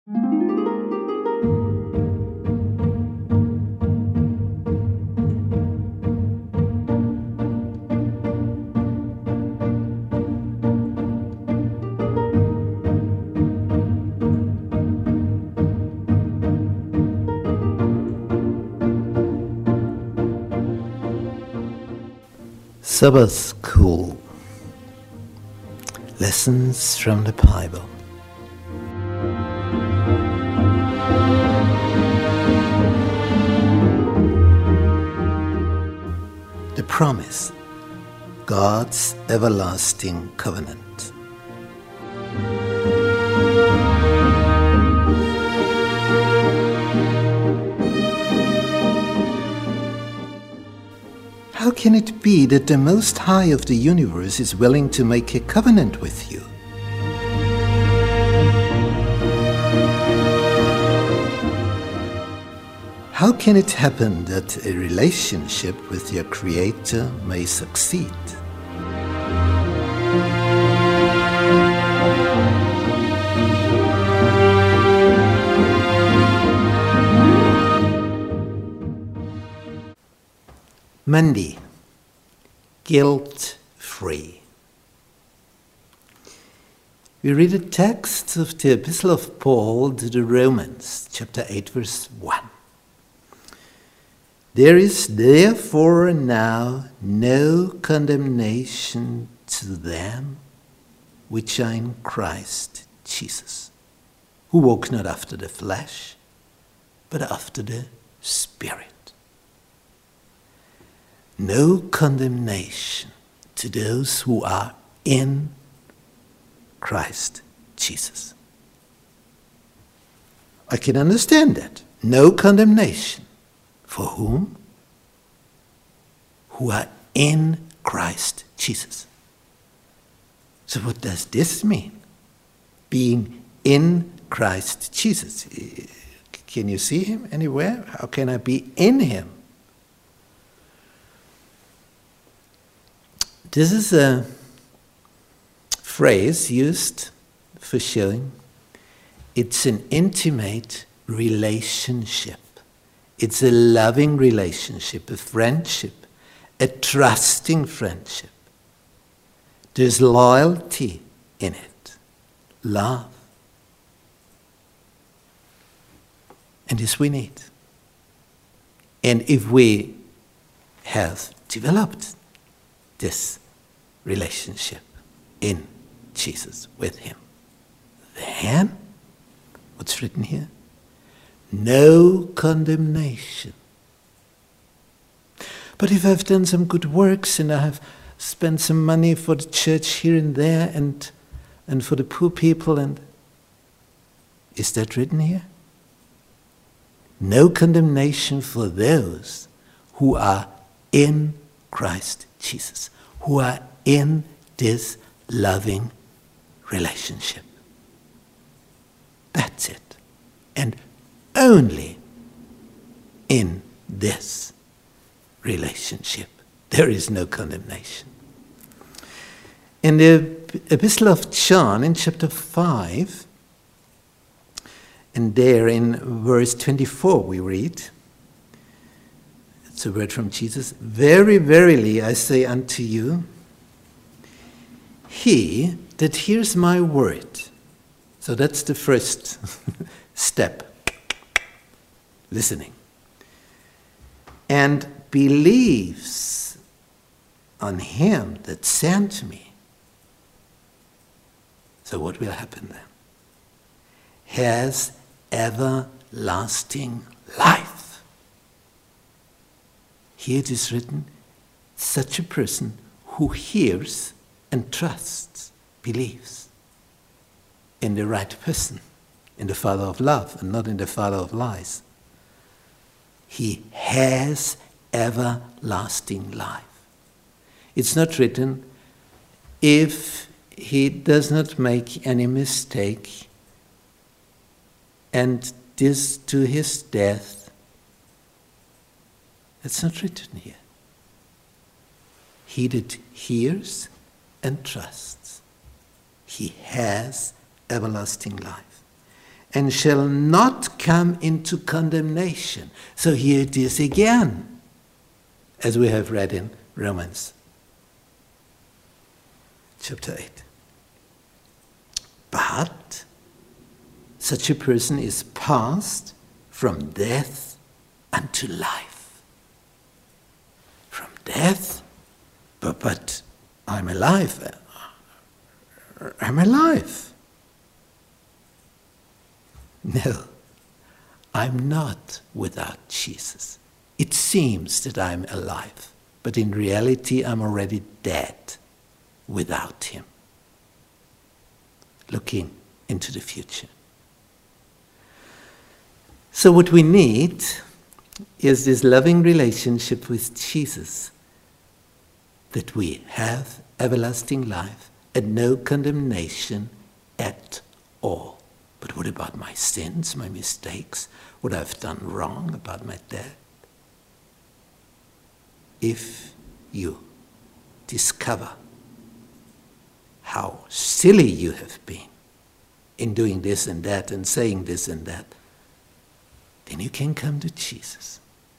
Sabbath School. Lessons from the Bible. The promise, God's everlasting covenant. How can it be that the Most High of the universe is willing to make a covenant with you? How can it happen that a relationship with your Creator may succeed? Monday, guilt-free. We read a text of the Epistle of Paul to the Romans, chapter 8, verse 1. There is therefore now no condemnation to them which are in Christ Jesus, who walk not after the flesh, but after the Spirit. No condemnation to those who are in Christ Jesus. I can understand that. No condemnation. For whom? Who are in Christ Jesus. So what does this mean? Being in Christ Jesus. Can you see him anywhere? How can I be in him? This is a phrase used for showing it's an intimate relationship. It's a loving relationship, a friendship, a trusting friendship. There's loyalty in it, love. And this we need. And if we have developed this relationship in Jesus with him, then, what's written here? No condemnation. But if I've done some good works and I have spent some money for the church here and there and for the poor people, and is that written here? No condemnation for those who are in Christ Jesus, who are in this loving relationship. That's it. And only in this relationship there is no condemnation. In the Epistle of John, in chapter 5, and there in verse 24 we read, it's a word from Jesus, "Very verily I say unto you, he that hears my word," so that's the first step, listening, "and believes on him that sent me." So what will happen then? Has everlasting life. Here it is written, such a person who hears and trusts, believes in the right person, in the Father of love and not in the Father of lies. He has everlasting life. It's not written, if he does not make any mistake, and this to his death. That's not written here. He that hears and trusts, he has everlasting life. and shall not come into condemnation. So here it is again, as we have read in Romans chapter 8. But such a person is passed from death unto life. From death, but I'm alive. I'm alive. No, I'm not without Jesus. It seems that I'm alive, but in reality I'm already dead without him. Looking into the future. So what we need is this loving relationship with Jesus, that we have everlasting life and no condemnation at all. But what about my sins, my mistakes, what I've done wrong about my dad? If you discover how silly you have been in doing this and that and saying this and that, then you can come to Jesus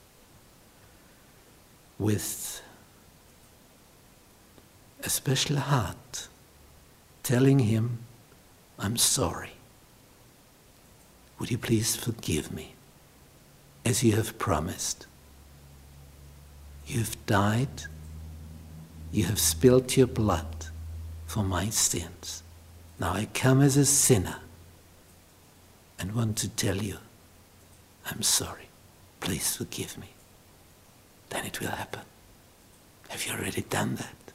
with a special heart, telling him, I'm sorry. Would you please forgive me, as you have promised? You've died, you have spilled your blood for my sins. Now I come as a sinner and want to tell you, I'm sorry. Please forgive me. Then it will happen. Have you already done that?